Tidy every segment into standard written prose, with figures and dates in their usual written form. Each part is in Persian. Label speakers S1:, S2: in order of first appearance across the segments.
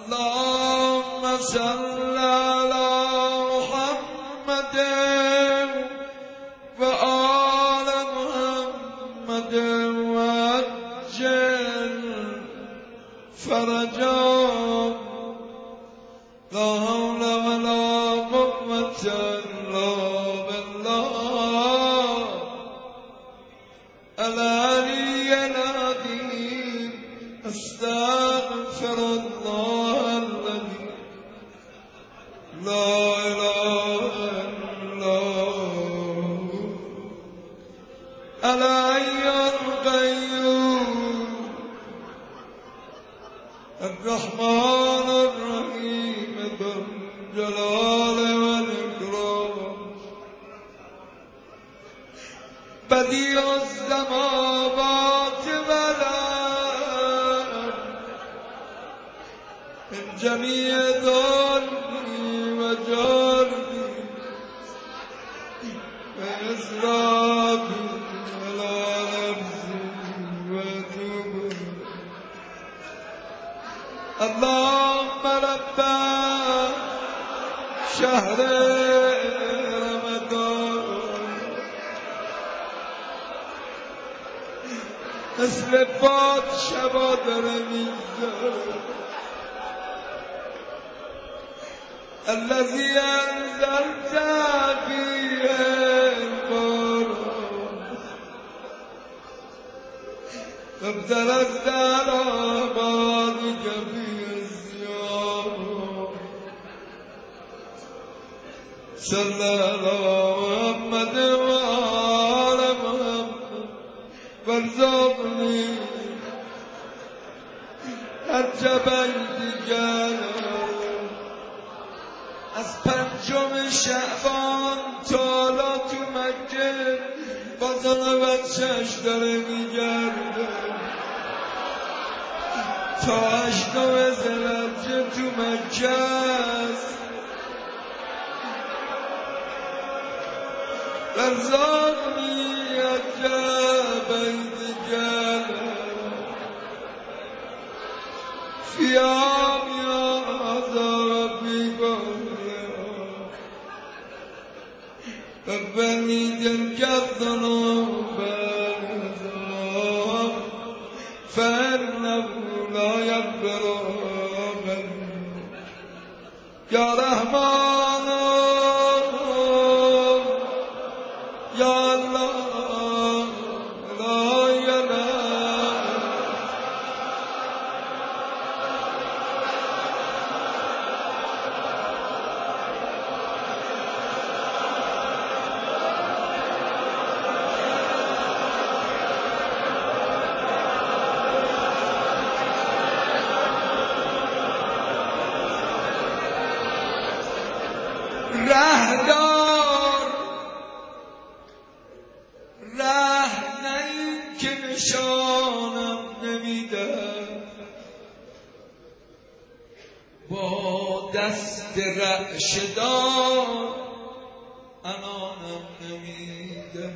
S1: اللهم صل على محمد وآل محمد وعجل فرجهم لا حول ولا قوة إلا بالله العلي العظيم استغفر الله الذي لا إله إلا هو الحي القيوم الرحمن الرحيم ذو الجلال والإكرام بديع السماوات والأرض من جميع ظلمي وجرمي وإسرافي على نفسي وتوب اللهم رب شهر رمضان مثل باد شبا داره میگذاره الذي انزلت فيه القرآن فابتلت على بعضك فيه الصيام صلى على محمد وآل محمد وارزقني حج بیت از پنجم شعبان تا حالا تو مکه با زن بچه‌اش داره میگرده تا 8 ذوالحجه تو مکه است ارزقنی حج بیتک فی عام هذا ربی ربني تلك الذنوب فإنه لا يغفر يا رحمن يا الله لا إله رهدار ره نه این که نشانم نمیده با دست رعشه‌دار انانم نمیده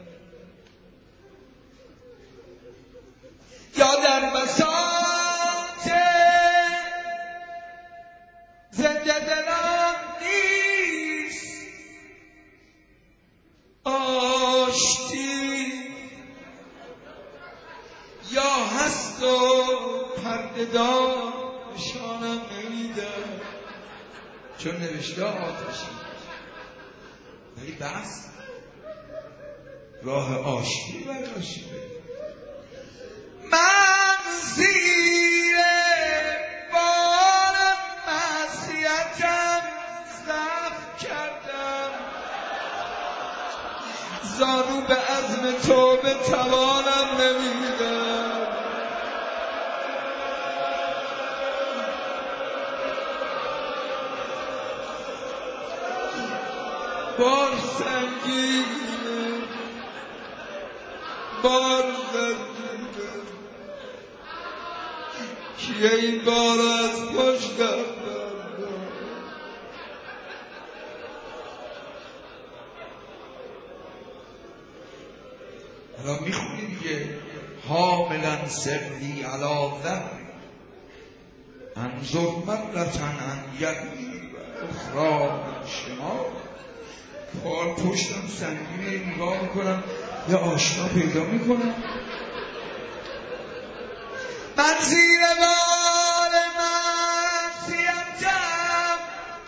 S1: یا در بساط زنده دلان آشتی یا هست و پرده‌دار نشانم نمیده چون نوشته آتشی ولی بس راه آشتی براشی من زیر بار معصیتم ضعف کردم زانو به عزم توبه توانم نمیده بار سنگینه بار زنگینه کیه این بار از پشتم الان میخونی دیگه حاملا سرلی علی ظهری انظر مرتن یقی اخرى شما. پار پشتم سنگینه، نگاه میکنم یه آشنا پیدا میکنم. من زیر بار معصیتم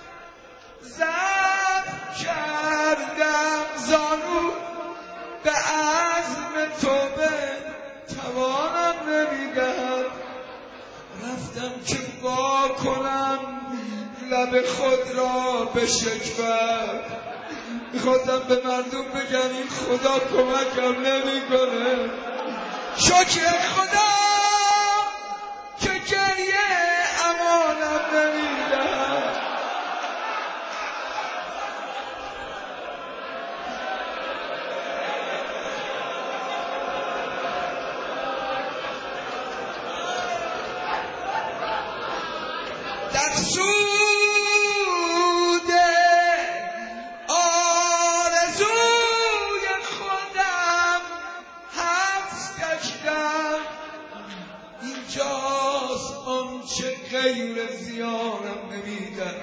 S1: ضعف کردم، زانو به عزم توبه توانم نمیدهد. رفتم که وا کنم لب خود را به شکوه، میخواستم به مردم بگم این خدا کمکم نمیکنه. شکر خدا که گریه امانم نمیدهد. در سود آرزوی خودم حبس کشیدم. اینجاست آنچه غیر زیانم نمیدن.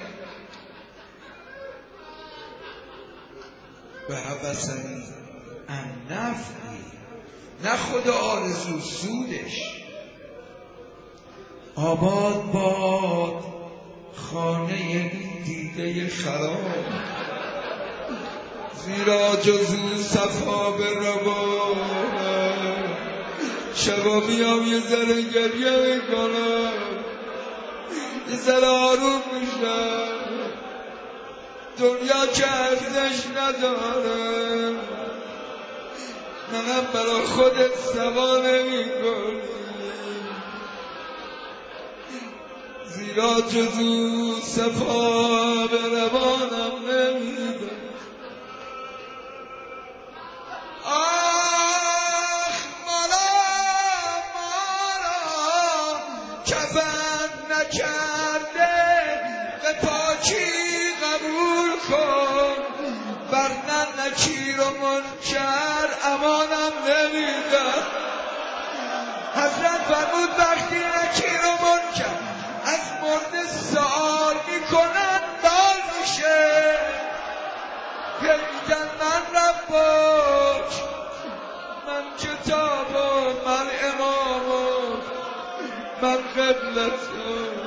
S1: به هوسنی النفعی، نه خود آرزو، سودش. آباد باد خانه این دیده خراب، زیرا جزو صفا به روانم. شبا میام یه ذره گریه میکنم، یه ذره آروم میشم. دنیا که ارزش نداره، منم برا خودت سوا نمیکنی، زیرا جزو صفا به روانم نمیده. آخ مالا کفن نکرده به پاکی قبول کن، ورنه نکیر و منکر امانم نمیده. حضرت فرمود وقتی نکیر و منکر از مرده سؤال میکنن دال میشه، میگن من ربک، من کتابم، من امامم، من قبلتم.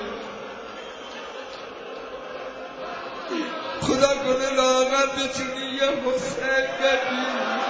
S1: خدا کنه لااقل بتونی یه حسین ببینی.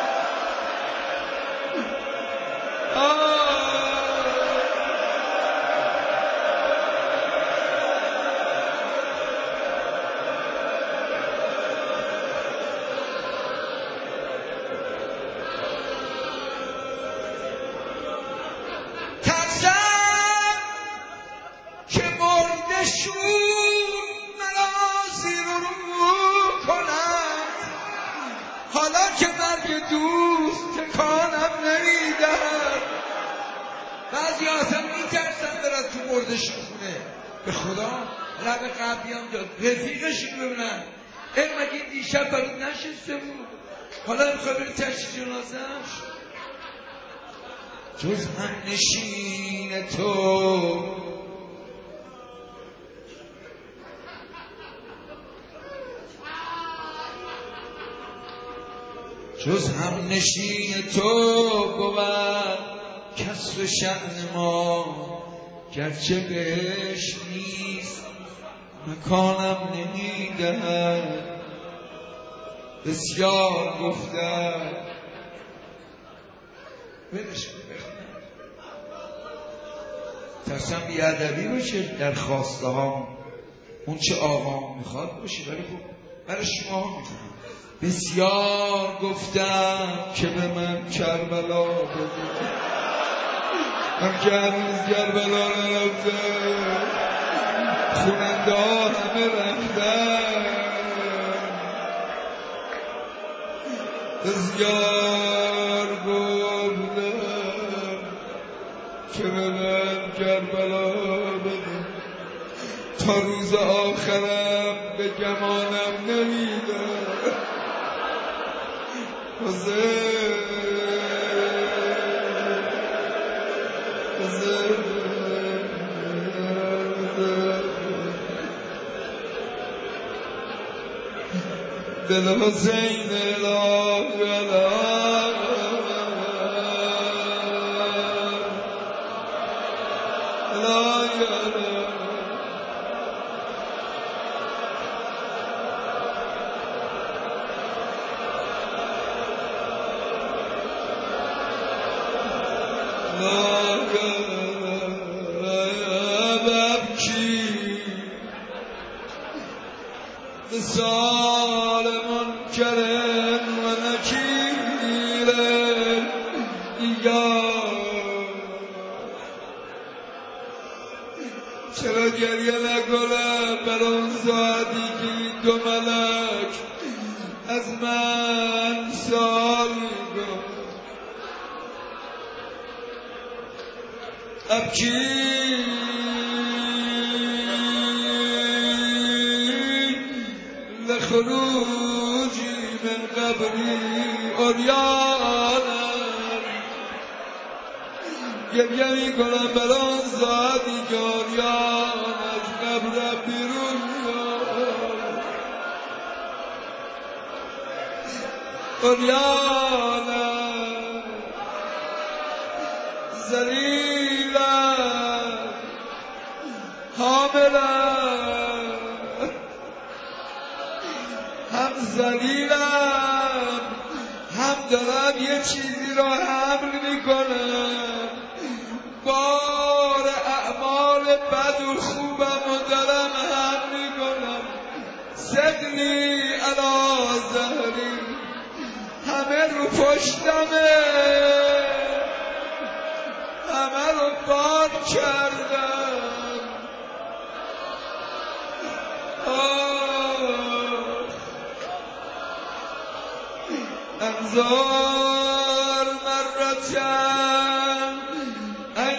S1: که مرده شور مرا زیر و رو کند، حالا که مرگ دوست تکانم نمیدهد. بعضی اصلا میترسن برن تو مردشون خونه. به خدا لب قبلی هم داد رفیقشون ببینن مگه دیشب برات نشسته بود، حالا میخواه بری تشییع جنازه‌اش. جز همنشین تو جز همنشین تو بود کسر شأن ما، گرچه بهش نیست مکانم نمیدهد. بسیار گفتم بدش بخونم، ترسم بیادبی باشه در خواسته ها اون چه آقام میخواد باشه، ولی خب برای شما میکنم. بسیار گفتم که به من کربلا بده، من که هنوز کربلا نرفتم، خوننده ها همه رفتن. بسیار گفتم که به من کربلا بده، تا روز آخرم به گمانم نمیده. بالحسین لا مثال منکر و نکیر دیگر چرا گریه نکنم بر اون ساعتی که دو ملک از من سوال می‌کنن ابکی لخروجی من قبری عریانم گریه میکنم بر آن ساعتی که عریان از قبرم بیرون میاد عریانم ذلیلم حاملم هم ذلیلم هم دارم یه چیزی را حمل میکنم بار اعمال بد و خوبم و دارم حمل میکنم صدنی علی ظهری همه رو پشتمه همه رو بار کردم انظار مرتن ان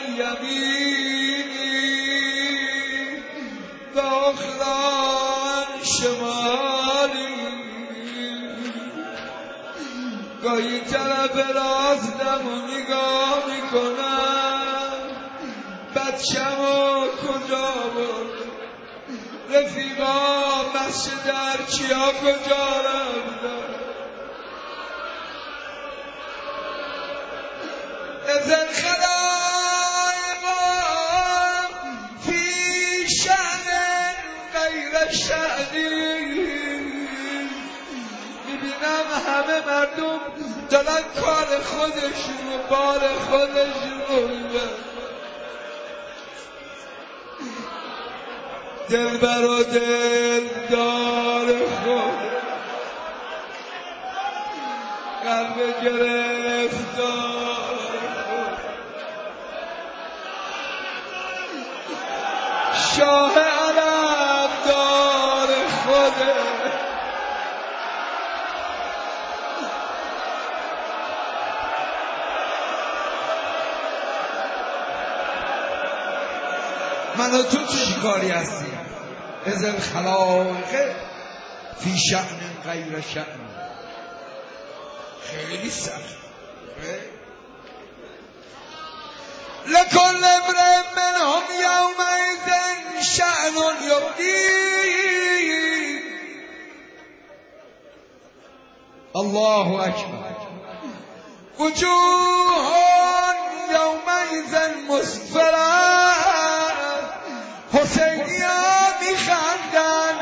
S1: یمینی و اخرى عن شمالی گاهی طرف راستم و نگاه میکنم بچه‌مو کجا بود رفیقا مسجد ارچیا کجا رفتن از الخلائق فی شأن غیر شأنی میبینم همه مردم دارن کار خودشون و بار خودشون رو میبرن دلبر و دلدار خود قلب گرفتار شاه علمدار خوده من و تو چی کاری هستیم از الخلائق فی شأن غیر شأن خیلی سخت لكل امرئ منهم يومئذ شأن يغنيه الله اکبر وجوه یومئذ مسفرة حسینیان میخندن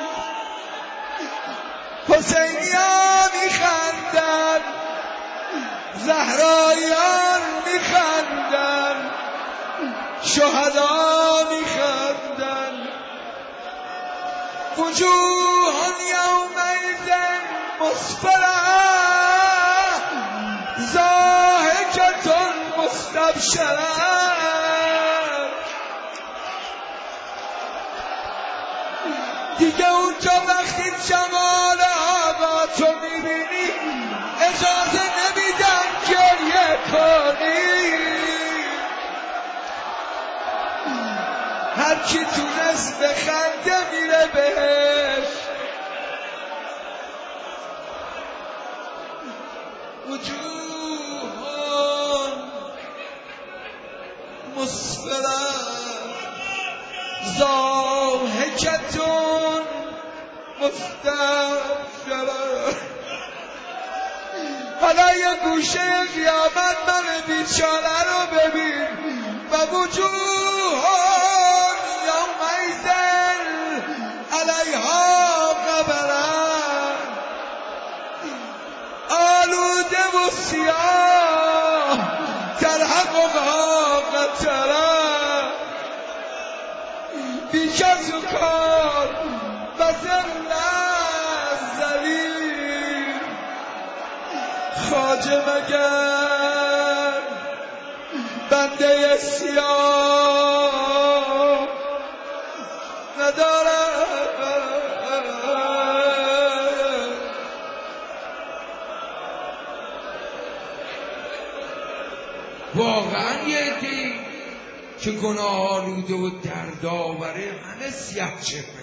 S1: حسینیان میخندن زهرایان میخندن شهدا میخندن وجوه یومئذ مسفرة ضاحکة مستبشرة دیگه اونجا وقتی جمال آقا تو میبینی اجازه نمیدن گریه کنی هر کی تونست بخنده میره بهش وجوه مسفرة ضاحکة مستبشرا. حالا یه گوشه قیامت من بیچاره رو ببین و وجوهان یومئذ علیها غبرة آلوده و سیاه ترهقها قترة بیکس و کار و ذلت ذلیل. خواجه مگر بنده سیاه ندارد؟ واقعا یه عده‌ای که گناه آلوده و دردآوره همه سیاه چهره